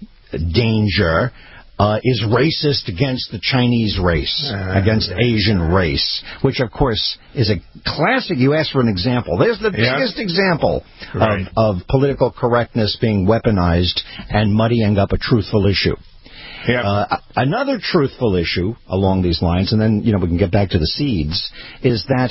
danger Uh, is racist against the Chinese race, uh, against Asian race, which, of course, is a classic. You asked for an example. There's the yeah. biggest example right. of, of political correctness being weaponized and muddying up a truthful issue. Yeah. Uh, another truthful issue along these lines, and then, you know, we can get back to the seeds, is that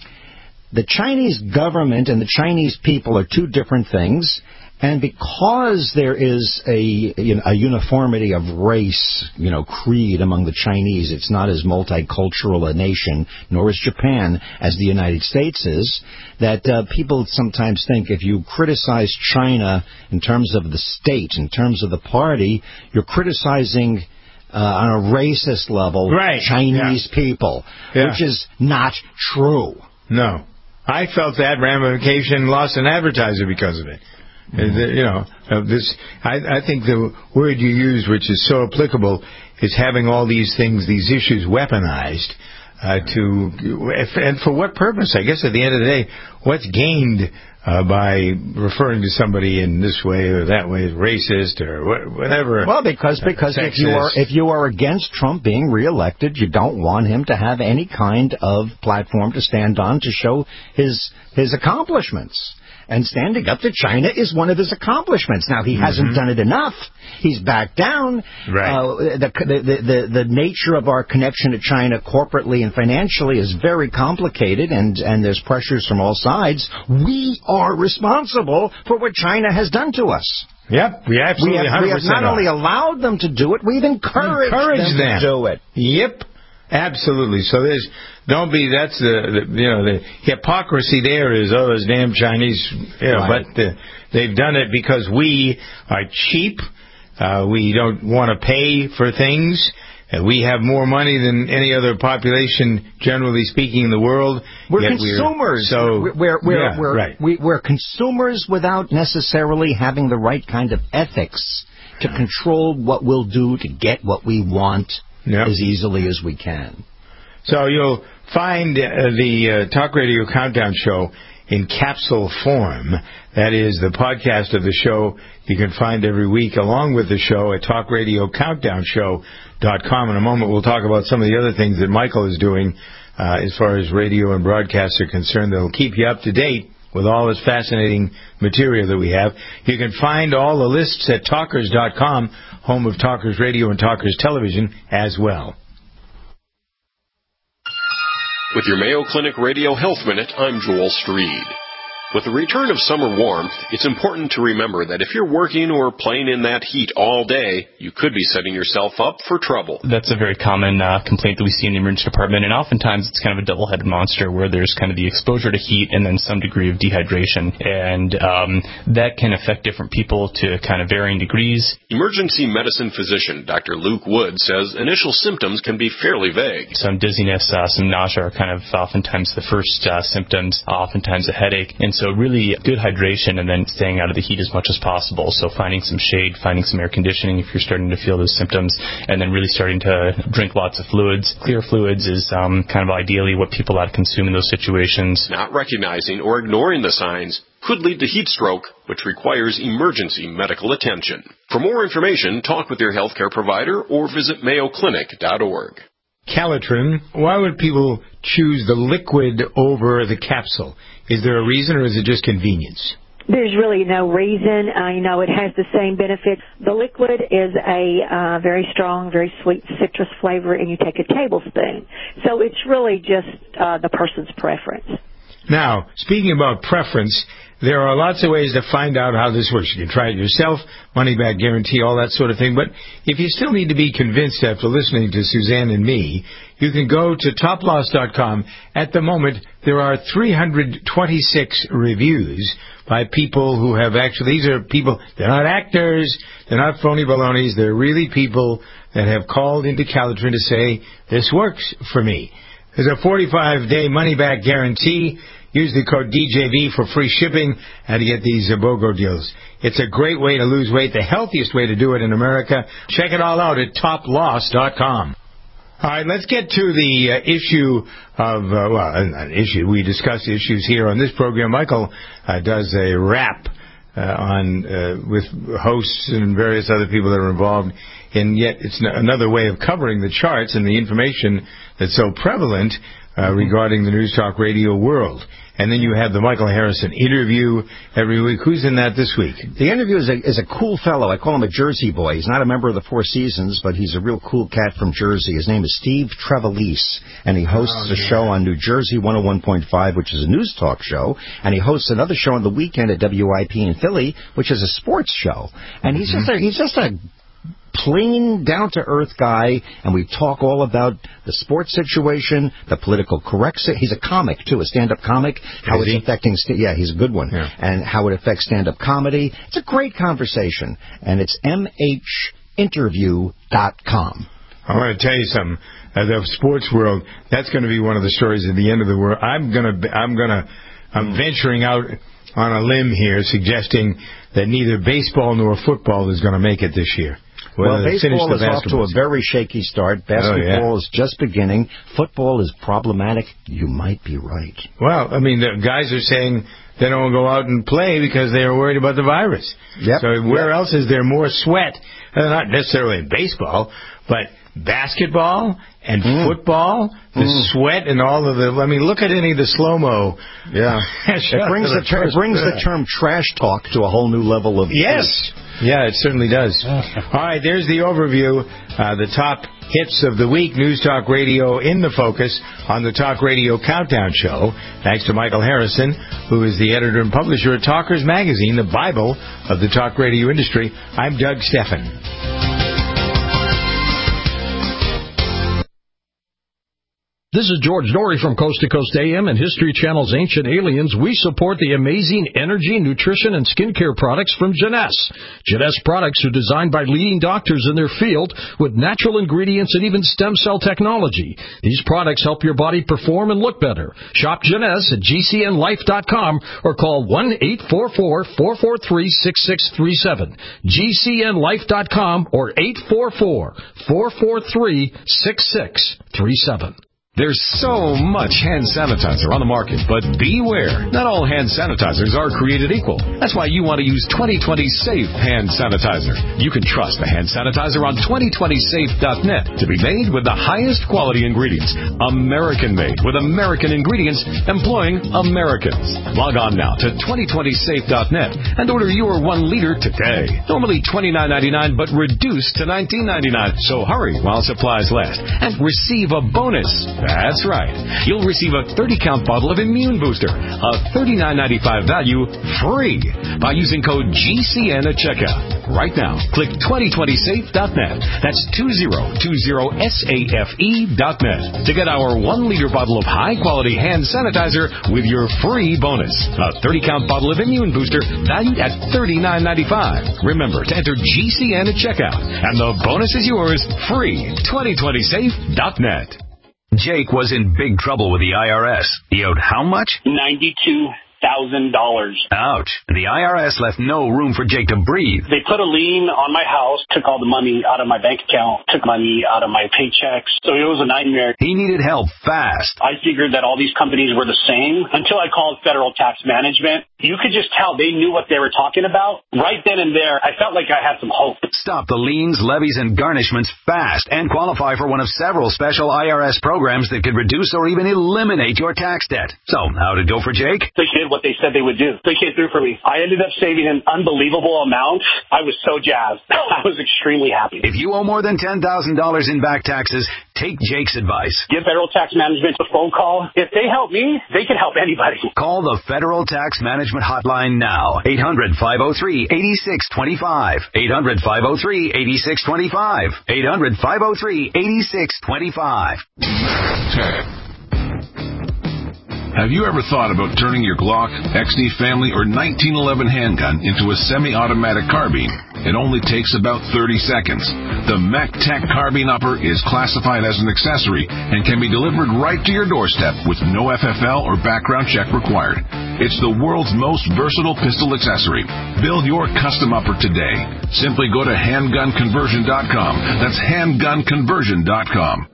the Chinese government and the Chinese people are two different things. And because there is a, you know, a uniformity of race, you know, creed among the Chinese, it's not as multicultural a nation, nor is Japan, as the United States is, that uh, people sometimes think if you criticize China in terms of the state, in terms of the party, you're criticizing uh, on a racist level right. Chinese yeah. people, yeah. which is not true. No. I felt that ramification, lost an advertiser because of it. Mm-hmm. You know, uh, this. I, I think the word you use, which is so applicable, is having all these things, these issues weaponized uh, to, if, and for what purpose? I guess at the end of the day, what's gained uh, by referring to somebody in this way or that way as racist or wh- whatever? Well, because because uh, if you are if you are against Trump being reelected, you don't want him to have any kind of platform to stand on to show his his accomplishments. And standing up to China is one of his accomplishments. Now, he mm-hmm. hasn't done it enough. He's backed down. Right. Uh, the, the, the, the nature of our connection to China corporately and financially is very complicated, and, and there's pressures from all sides. We are responsible for what China has done to us. Yep, we absolutely we have, we have not are. only allowed them to do it, we've encouraged, encouraged them, them to do it. Yep. Absolutely. So there's don't be that's the, the you know the hypocrisy there is oh those damn Chinese you know, right. but the, they've done it because we are cheap. Uh, we don't want to pay for things. Uh, we have more money than any other population, generally speaking, in the world. We're consumers. We're, so we're we're, yeah, we're, right. we, we're consumers without necessarily having the right kind of ethics to control what we'll do to get what we want. Yep. As easily as we can. So you'll find uh, the uh, Talk Radio Countdown Show in capsule form. That is the podcast of the show you can find every week along with the show at talk radio countdown show dot com. In a moment, we'll talk about some of the other things that Michael is doing uh, as far as radio and broadcasts are concerned that will keep you up to date with all this fascinating material that we have. You can find all the lists at talkers dot com, home of Talkers Radio and Talkers Television as well. With your Mayo Clinic Radio Health Minute, I'm Joel Streed. With the return of summer warmth, it's important to remember that if you're working or playing in that heat all day, you could be setting yourself up for trouble. That's a very common uh, complaint that we see in the emergency department, and oftentimes it's kind of a double-headed monster where there's kind of the exposure to heat and then some degree of dehydration, and um, that can affect different people to kind of varying degrees. Emergency medicine physician Doctor Luke Wood says initial symptoms can be fairly vague. Some dizziness, uh, some nausea are kind of oftentimes the first uh, symptoms, oftentimes a headache, and so So really good hydration and then staying out of the heat as much as possible. So finding some shade, finding some air conditioning if you're starting to feel those symptoms, and then really starting to drink lots of fluids. Clear fluids is um, kind of ideally what people ought to consume in those situations. Not recognizing or ignoring the signs could lead to heat stroke, which requires emergency medical attention. For more information, talk with your healthcare provider or visit mayo clinic dot org. Calitrin, why would people choose the liquid over the capsule? Is there a reason, or is it just convenience? There's really no reason. Uh, you know, it has the same benefits. The liquid is a uh, very strong, very sweet citrus flavor, and you take a tablespoon. So it's really just uh, the person's preference. Now, speaking about preference, there are lots of ways to find out how this works. You can try it yourself, money-back guarantee, all that sort of thing. But if you still need to be convinced after listening to Suzanne and me, you can go to top loss dot com. At the moment, there are three hundred twenty-six reviews by people who have actually, these are people, they're not actors, they're not phony balonies, they're really people that have called into Calitrin to say, this works for me. There's a forty-five day money-back guarantee. Use the code D J V for free shipping and to get these uh, BOGO deals. It's a great way to lose weight, the healthiest way to do it in America. Check it all out at top loss dot com. All right, let's get to the uh, issue of, uh, well, not an issue. We discuss issues here on this program. Michael uh, does a wrap uh, on uh, with hosts and various other people that are involved, and yet it's n- another way of covering the charts and the information that's so prevalent uh, regarding the News Talk Radio world. And then you have the Michael Harrison interview every week. Who's in that this week? The interview is a, is a cool fellow. I call him a Jersey boy. He's not a member of the Four Seasons, but he's a real cool cat from Jersey. His name is Steve Trevelise, and he hosts oh, yeah. a show on New Jersey one oh one point five, which is a news talk show, and he hosts another show on the weekend at W I P in Philly, which is a sports show. And he's mm-hmm. just a, he's just a plain, down-to-earth guy, and we talk all about the sports situation, the political correct. He's a comic, too, a stand-up comic. How it's affecting, st- yeah, he's a good one. Yeah. And how it affects stand-up comedy. It's a great conversation, and it's m h interview dot com. I want to tell you something. Uh, the sports world, that's going to be one of the stories at the end of the world. I'm going to, I'm going to, I'm mm. venturing out on a limb here, suggesting that neither baseball nor football is going to make it this year. Well, baseball is off to a very shaky start. Basketball oh, yeah. is just beginning. Football is problematic. You might be right. Well, I mean, the guys are saying they don't go out and play because they are worried about the virus. Yep. So where yep. else is there more sweat? Uh, not necessarily in baseball, but basketball and mm. football, the mm. sweat and all of the. I mean, look at any of the slow-mo. Yeah, it brings the, ter- it brings the term trash talk to a whole new level of. Yes. Yeah, it certainly does. All right, there's the overview. Uh, the top hits of the week. News Talk Radio in the focus on the Talk Radio Countdown Show. Thanks to Michael Harrison, who is the editor and publisher of Talkers Magazine, the Bible of the talk radio industry. I'm Doug Steffen. This is George Norrie from Coast to Coast A M and History Channel's Ancient Aliens. We support the amazing energy, nutrition, and skincare products from Jeunesse. Jeunesse products are designed by leading doctors in their field with natural ingredients and even stem cell technology. These products help your body perform and look better. Shop Jeunesse at G C N life dot com or call one eight four four, four four three, six six three seven. G C N life dot com or eight four four, four four three, six six three seven. There's so much hand sanitizer on the market, but beware. Not all hand sanitizers are created equal. That's why you want to use twenty twenty Safe Hand Sanitizer. You can trust the hand sanitizer on twenty twenty safe dot net to be made with the highest quality ingredients. American-made with American ingredients employing Americans. Log on now to twenty twenty safe dot net and order your one liter today. Normally twenty-nine ninety-nine, but reduced to nineteen ninety-nine. So hurry while supplies last and receive a bonus. That's right. You'll receive a thirty count bottle of Immune Booster, a thirty-nine ninety-five value, free by using code G C N at checkout. Right now, click twenty twenty safe dot net. That's two zero two zero safe dot net to get our one liter bottle of high-quality hand sanitizer with your free bonus. A thirty count bottle of Immune Booster valued at thirty-nine ninety-five. Remember to enter G C N at checkout, and the bonus is yours free. twenty twenty safe dot net. Jake was in big trouble with the I R S. He owed how much? ninety-two thousand dollars. Ouch. The I R S left no room for Jake to breathe. They put a lien on my house, took all the money out of my bank account, took money out of my paychecks. So it was a nightmare. He needed help fast. I figured that all these companies were the same until I called Federal Tax Management. You could just tell they knew what they were talking about. Right then and there, I felt like I had some hope. Stop the liens, levies, and garnishments fast and qualify for one of several special I R S programs that could reduce or even eliminate your tax debt. So, how'd it go for Jake? They did what they said they would do. They came through for me. I ended up saving an unbelievable amount. I was so jazzed. I was extremely happy. If you owe more than ten thousand dollars in back taxes, take Jake's advice. Give Federal Tax Management a phone call. If they help me, they can help anybody. Call the Federal Tax Management Hotline now. eight hundred, five oh three, eight six two five. eight hundred, five oh three, eight six two five. eight hundred, five oh three, eight six two five. Have you ever thought about turning your Glock, X D Family, or nineteen eleven handgun into a semi-automatic carbine? It only takes about thirty seconds. The MechTech Carbine Upper is classified as an accessory and can be delivered right to your doorstep with no F F L or background check required. It's the world's most versatile pistol accessory. Build your custom upper today. Simply go to handgun conversion dot com. That's handgun conversion dot com.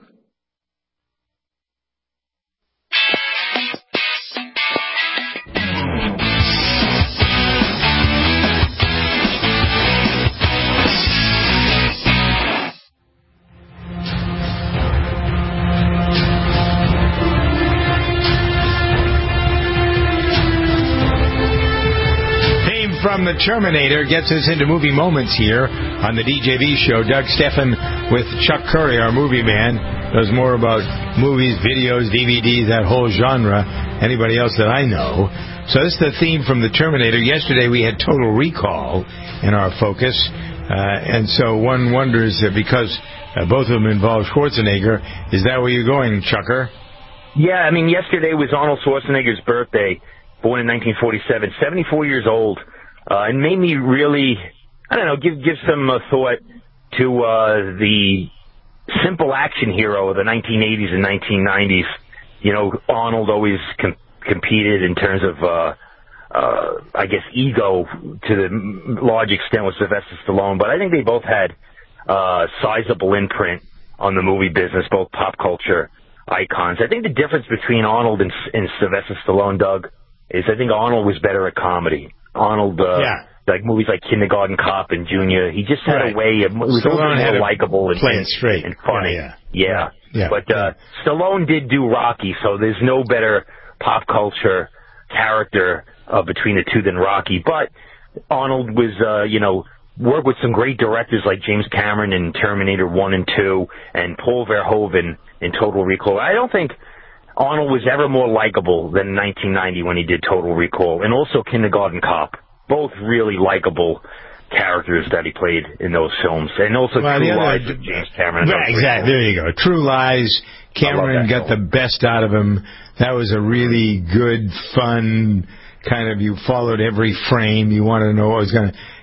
From the Terminator gets us into movie moments here on the D J V show. Doug Steffen with Chuck Curry, our movie man, knows more about movies, videos, D V Ds, that whole genre, anybody else that I know. So this is the theme from the Terminator. Yesterday we had Total Recall in our focus, uh, and so one wonders, uh, because uh, both of them involve Schwarzenegger, is that where you're going, Chucker? Yeah, I mean, yesterday was Arnold Schwarzenegger's birthday, born in nineteen forty-seven, seventy-four years old. Uh, and made me really, I don't know, give give some uh, thought to uh, the simple action hero of the nineteen eighties and nineteen nineties. You know, Arnold always com- competed in terms of, uh, uh, I guess, ego to the large extent with Sylvester Stallone. But I think they both had uh, sizable imprint on the movie business, both pop culture icons. I think the difference between Arnold and, and Sylvester Stallone, Doug, is I think Arnold was better at comedy. Arnold, uh, yeah. like movies like Kindergarten Cop and Junior, he just had right. a way of, it was a little more likable and, play it straight. and funny. Yeah, yeah. yeah. yeah. But, uh, Stallone did do Rocky, so there's no better pop culture character, uh, between the two than Rocky. But Arnold was, uh, you know, worked with some great directors like James Cameron in Terminator one and two and Paul Verhoeven in Total Recall. I don't think Arnold was ever more likable than in nineteen ninety when he did Total Recall, and also Kindergarten Cop. Both really likable characters that he played in those films. And also well, True other, Lies with James Cameron. Right, exactly. There you go. True Lies. Cameron got film. the best out of him. That was a really good, fun kind of, you followed every frame. You wanted to know what was going to,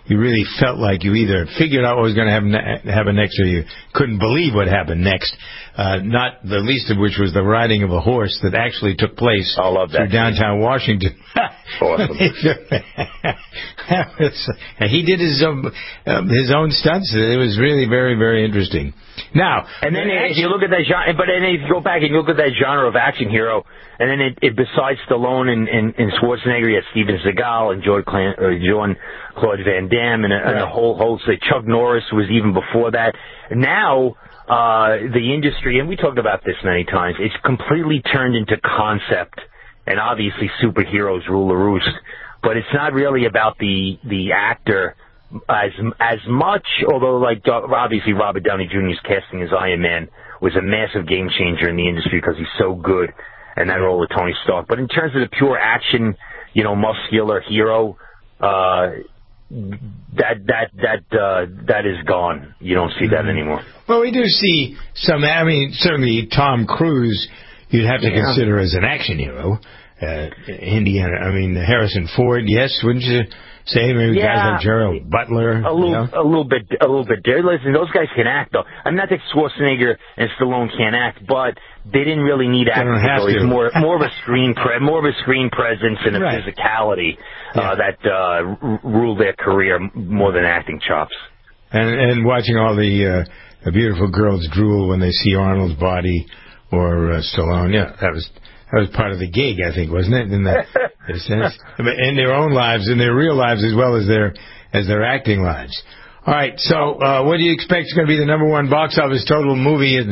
you really felt like you either figured out what was going to happen, happen next, or you couldn't believe what happened next. Uh, not the least of which was the riding of a horse that actually took place I love that through downtown Washington. Awesome. He did his own, um, his own stunts. It was really very, very interesting. Now, and then if you look at that genre, but then if you go back and you look at that genre of action hero, and then it, it besides Stallone and, and, and Schwarzenegger, you had Steven Seagal and John Claude Van Damme, and a, right. and a whole host. Chuck Norris was even before that. Now, uh, the industry, and we talked about this many times, it's completely turned into concept, and obviously superheroes rule the roost. But it's not really about the the actor as as much, although like obviously Robert Downey Junior's casting as Iron Man was a massive game changer in the industry because he's so good, and that role of Tony Stark. But in terms of the pure action, you know, muscular hero, uh, that that that uh, that is gone. You don't see that anymore. Well, we do see some. I mean, certainly Tom Cruise, you'd have to yeah. consider as an action hero. Uh, Indiana, I mean Harrison Ford, yes, wouldn't you say? Maybe yeah, guys like Gerald Butler, a little, you know? a little bit, a little bit. There, listen, those guys can act though. I'm not that Schwarzenegger and Stallone can't act, but they didn't really need acting. It's more, more of a screen, pre- more of a screen presence and a right. physicality uh, yeah. that uh, r- ruled their career more than acting chops. And, and watching all the, uh, the beautiful girls drool when they see Arnold's body or uh, Stallone, yeah, that was. That was part of the gig, I think, wasn't it? In the, the sense, in their own lives, in their real lives, as well as their as their acting lives. All right. So, uh, what do you expect is going to be the number one box office total movie at,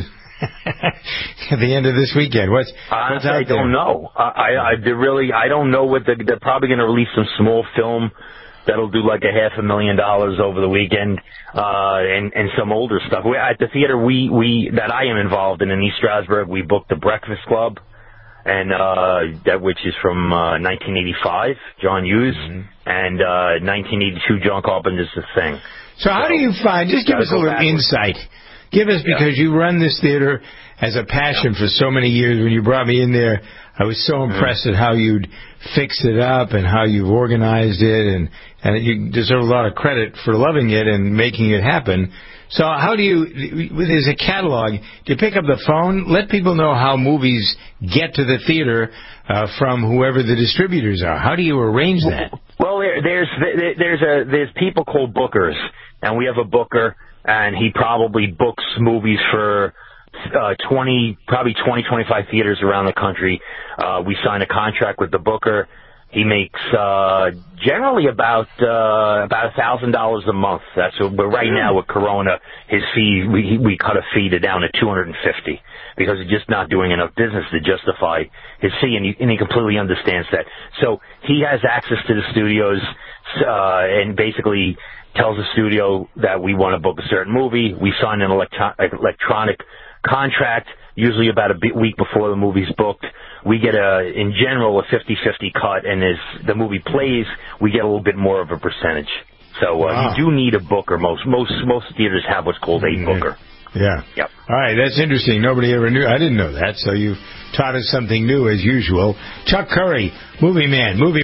at the end of this weekend? What's, what's Honestly, out I don't there? know. I, I, I they're really, I don't know what the, they're probably going to release some small film that'll do like a half a million dollars over the weekend, uh, and and some older stuff. We, at the theater, we we that I am involved in in East Stroudsburg, we booked the Breakfast Club. And uh, that which is from uh, nineteen eighty-five, John Hughes, mm-hmm. and uh, nineteen eighty-two, John Carpenter's The Thing. So, so how do you find? Just give us a little backwards. insight. Give us because yeah. you run this theater as a passion yeah. for so many years. When you brought me in there, I was so impressed mm-hmm. at how you'd fixed it up and how you've organized it, and and you deserve a lot of credit for loving it and making it happen. So how do you, there's a catalog, do you pick up the phone? Let people know how movies get to the theater uh, from whoever the distributors are. How do you arrange that? Well, there, there's there's a there's people called bookers, and we have a booker, and he probably books movies for uh, twenty, probably twenty, twenty-five theaters around the country. Uh, we sign a contract with the booker. He makes uh generally about uh about a thousand dollars a month. That's what, but right now with Corona, his fee we we cut a fee to down to two hundred and fifty because he's just not doing enough business to justify his fee, and he, and he completely understands that. So he has access to the studios uh and basically tells the studio that we want to book a certain movie. We sign an electro- electronic contract, usually about a week before the movie's booked. We get a, in general, a fifty-fifty cut, and as the movie plays, we get a little bit more of a percentage. So uh, wow. you do need a booker. Most most most theaters have what's called a booker. Yeah. Yep. All right, that's interesting. Nobody ever knew. I didn't know that. So you taught us something new as usual. Chuck Curry, movie man, movie.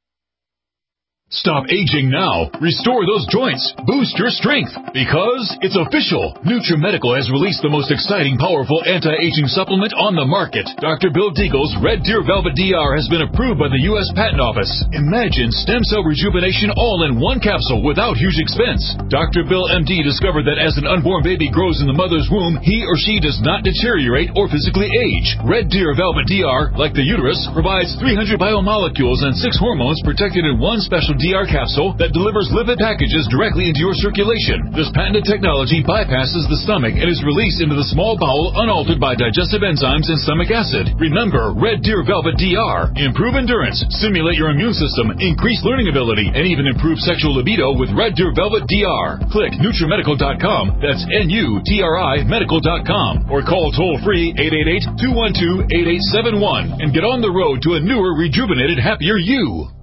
Stop aging now. Restore those joints. Boost your strength. Because it's official. NutriMedical has released the most exciting, powerful anti-aging supplement on the market. Doctor Bill Deagle's Red Deer Velvet D R has been approved by the U S Patent Office. Imagine stem cell rejuvenation all in one capsule without huge expense. Doctor Bill M D discovered that as an unborn baby grows in the mother's womb, he or she does not deteriorate or physically age. Red Deer Velvet D R, like the uterus, provides three hundred biomolecules and six hormones protected in one special D R capsule that delivers lipid packages directly into your circulation. This patented technology bypasses the stomach and is released into the small bowel unaltered by digestive enzymes and stomach acid. Remember, Red Deer Velvet D R. Improve endurance, stimulate your immune system, increase learning ability, and even improve sexual libido with Red Deer Velvet D R. Click NutriMedical dot com, that's N U T R I medical dot com, or call toll-free eight eight eight, two one two, eight eight seven one and get on the road to a newer, rejuvenated, happier you.